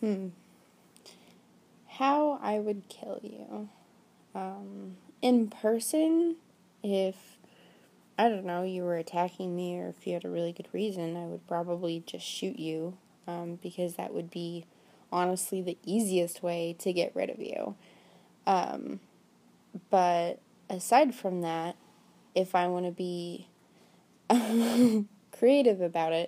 Hmm. How I would kill you. In person, if, I don't know, you were attacking me or if you had a really good reason, I would probably just shoot you, because that would be honestly the easiest way to get rid of you. But aside from that, if I want to be creative about it,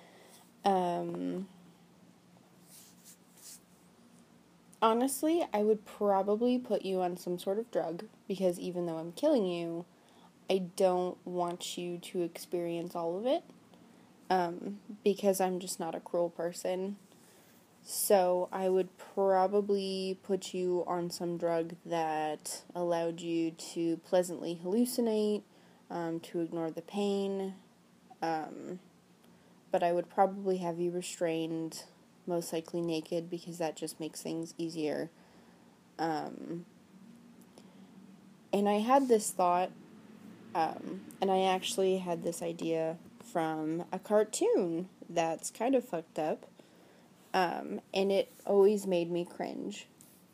honestly, I would probably put you on some sort of drug because even though I'm killing you, I don't want you to experience all of it, because I'm just not a cruel person. So I would probably put you on some drug that allowed you to pleasantly hallucinate, to ignore the pain, but I would probably have you restrained, most likely naked, because that just makes things easier. And I had this thought, and I actually had this idea from a cartoon that's kind of fucked up, and it always made me cringe.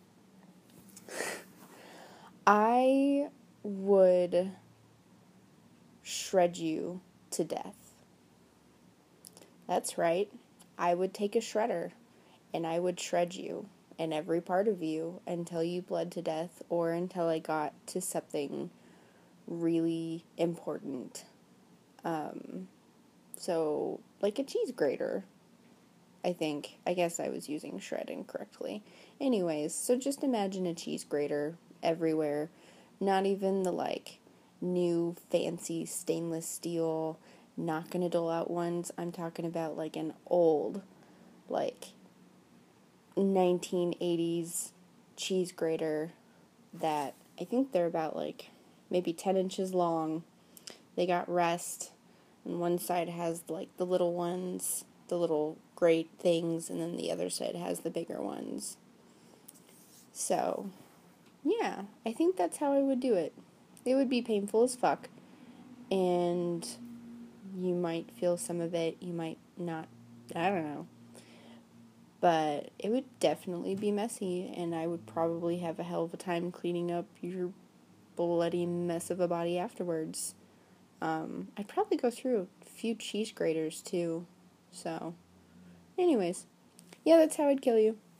I would shred you to death. That's right. I would take a shredder, and I would shred you and every part of you until you bled to death or until I got to something really important. So, like a cheese grater, I think. I guess I was using shred incorrectly. Anyways, so just imagine a cheese grater everywhere. Not even the, new fancy stainless steel, not gonna dole out ones. I'm talking about, an old, like, 1980s cheese grater that I think they're about, maybe 10 inches long. They got rest, and one side has, the little ones, the little grate things, and then the other side has the bigger ones. So, yeah, I think that's how I would do it. It would be painful as fuck, and you might feel some of it, you might not, I don't know. But it would definitely be messy, and I would probably have a hell of a time cleaning up your bloody mess of a body afterwards. I'd probably go through a few cheese graters too. So, anyways, yeah, that's how I'd kill you.